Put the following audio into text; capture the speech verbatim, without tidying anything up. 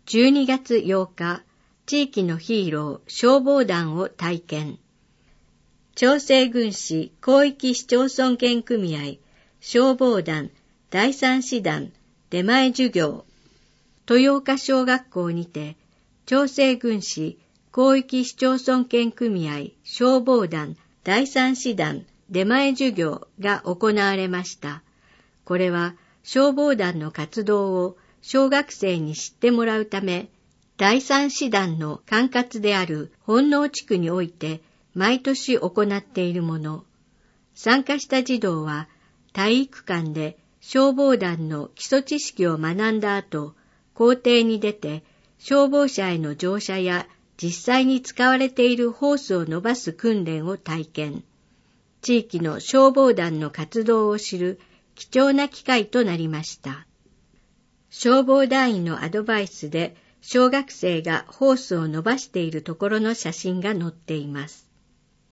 じゅうにがつようか、地域のヒーロー消防団を体験。長生郡市広域市町村圏組合消防団だいさん師団出前授業。豊岡小学校にて、長生郡市広域市町村圏組合消防団だいさん師団出前授業が行われました。これは消防団の活動を小学生に知ってもらうため、だいさん師団の管轄である本能地区において毎年行っているもの。参加した児童は体育館で消防団の基礎知識を学んだ後、校庭に出て消防車への乗車や実際に使われているホースを伸ばす訓練を体験。地域の消防団の活動を知る貴重な機会となりました。消防団員のアドバイスで小学生がホースを伸ばしているところの写真が載っています。